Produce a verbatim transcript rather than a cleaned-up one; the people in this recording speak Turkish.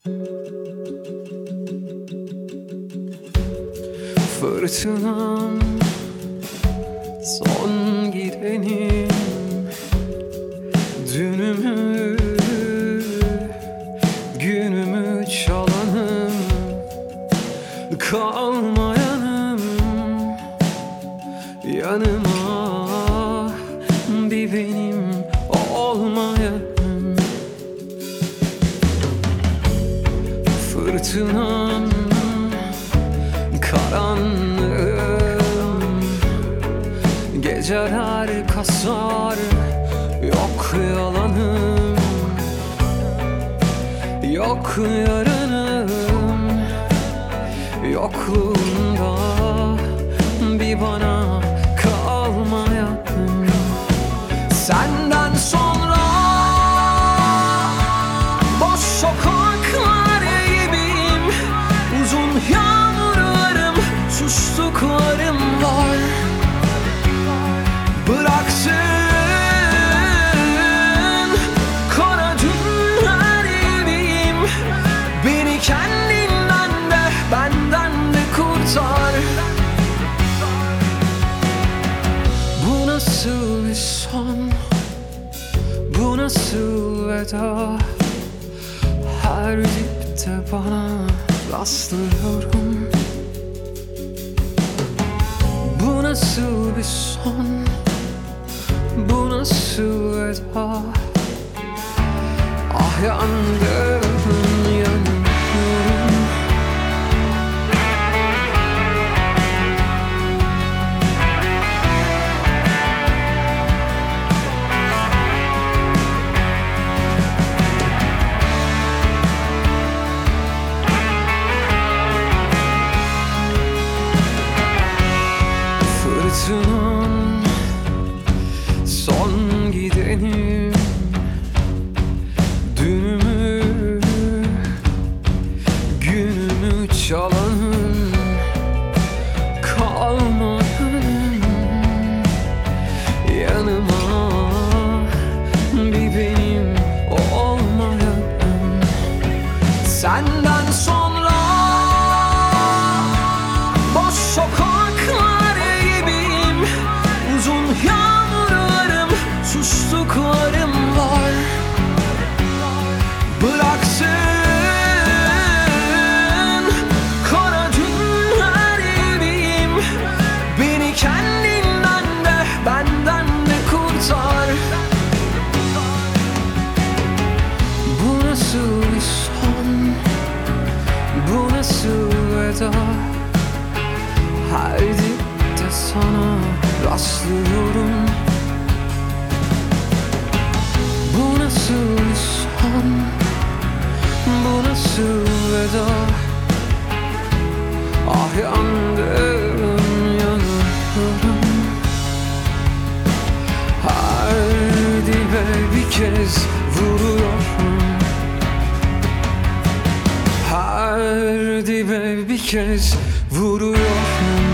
Fırtınam, son gidenim, dünümü, günümü çalanım, kalmayanım, yanıma bir benim olmayanım. Fırtınam, karanlığım, geceler kasar, yok yalanım, yok yarınım, yokluğunda bir bana kalmayanım. Senden sonra boş sokaklar gibiyim, uzun yağmurlarım, sustuklarım var. Bıraksın kara dünler gibiyim, beni kendinden de benden de kurtar. Bu nasıl bir son, bu nasıl veda? Her dipte bana rastlıyorum. Bu nasıl bir son, bu nasıl veda? Ah yandım, yanıyorum. Fırtınam, son gidenim, dünümü, günümü çalanım, kalmayanım, yanıma bir benim olmayanım. Senden sonra boş sokaklar gibiyim, uzun yağmurlarım, sustuklarım var. Bıraksın kara dünler gibiyim, beni kendinden de benden de kurtar. Bu nasıl bir son, bu nasıl veda? Her dipte sana rastlıyorum. Bu nasıl bir son, bu nasıl veda? Ah yandım, yanıyorum. Her dibe bir kez vuruyorum. Her dibe bir kez vuruyorum.